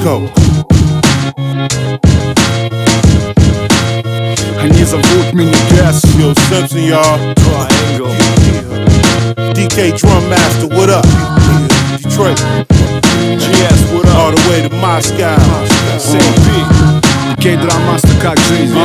go. Они зовут меня Gas. Yo, Simpson, y'all. Triangle. DK Drum Master, what up? Detroit. GS, what up? All the way to Moscow. DK Drum Master, как жизнь?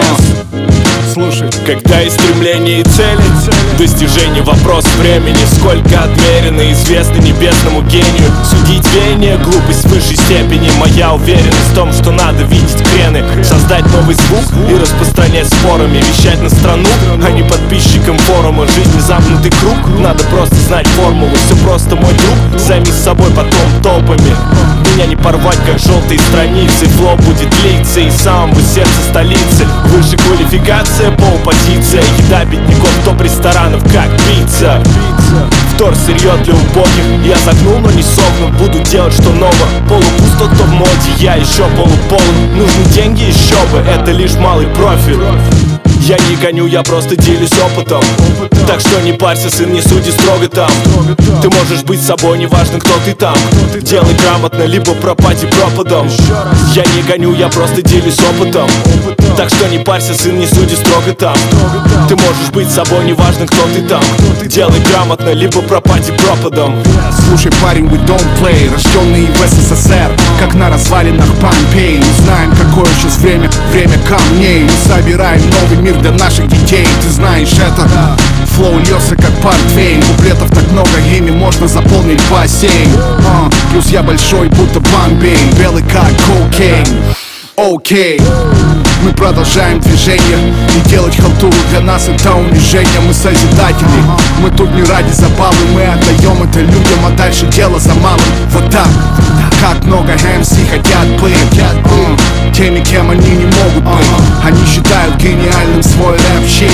Слушай. Когда есть стремление и цели, достижение — вопрос времени. Сколько отмерено, известно небесному гению. Судить веяние — глупость в высшей степени. Моя уверенность в том, что надо видеть крены, создать новый звук и распространять спорами. Вещать на страну, а не подписчикам форума. Жизнь — замкнутый круг, надо просто знать формулу. Все просто, мой друг, займись собой потом толпами. Меня не порвать, как желтые страницы. Флоу будет литься из самого сердца столицы. Выше квалификация, полпозиция. Еда бедняков, топ ресторанов, как пицца. Втор сырье для убогих. Я загнул, но не согнут. Буду делать, что ново. Полупусто, то в моде, я еще полуполн. Нужны деньги, еще бы, это лишь малый профиль. Я не гоню, я просто делюсь опытом. Так что не парься, сын, не суди строго там. Ты можешь быть собой, неважно, кто ты там. Делай грамотно, либо пропади пропадом. Я не гоню, я просто делюсь опытом. Так что не парься, сын, не суди строго там. Ты можешь быть собой, неважно, кто ты там. Делай грамотно, либо пропади пропадом. Слушай, парень, we don't play. Рожденный в СССР, как на развалинах Помпей. Не знаем, какое сейчас время, время камней. Мы собираем новый мир для наших детей. Ты знаешь это. Флоу льется как портвейн. Куплетов так много, ими можно заполнить бассейн. Плюс я большой, будто Бомбей. Белый как кокейн. Окей. Мы продолжаем движение. И делать халтуру для нас это унижение. Мы созидатели. Мы тут не ради забавы. Мы отдаем это людям, а дальше дело за малым. Вот так. Как много MC хотят быть теми, кем они не могут быть. Они считают гениальным свой рэп-щит.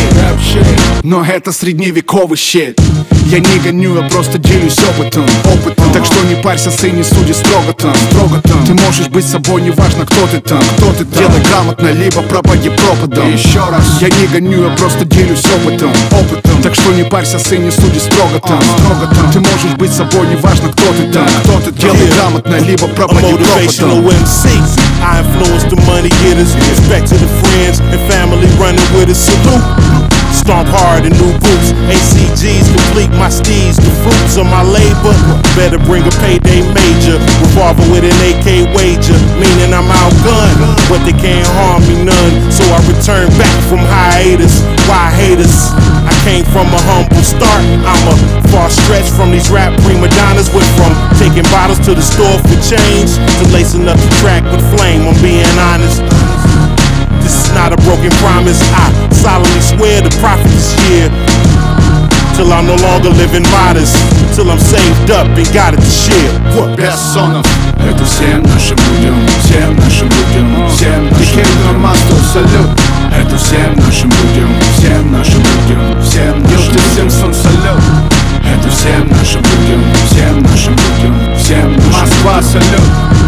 Но это средневековый щит. Я не гоню, я просто делюсь опытом. Так что не парься, сын, не суди строго там. Ты можешь быть собой, неважно, кто ты там. Делай грамотно, либо пропади пропадом. Еще раз. Я не гоню, я просто делюсь опытом. Так что не парься, сын, не суди строго там. Ты можешь быть собой, неважно, кто ты там. Делай грамотно, либо пропади пропадом. I influence the money getters. Respect to the friends and family running with us. Salute. Stomp hard in new boots. ACGs complete my steeds. The fruits of my labor. Better bring a payday major. Revolver with an AK wager. Meaning I'm outgunned, but they can't harm me none. So I return back from hiatus. Why haters? I came from a humble start. I'm a far stretch from these rap prima donnas. Went from taking bottles to the store for change to lacing up the track with flame. I'm being honest. This is not a broken promise. I solemnly swear to profit this year. Till I'm no longer living modest. Till I'm saved up and got it to share. What? Бессонов. Это всем нашим людям. Всем нашим людям. Всем нашим людям. Салют. Это всем нашим людям. Всем нашим людям. Всем нашим людям. Симпсон, салют. Это всем нашим людям. Всем нашим людям. Всем нашим людям. Москва, салют.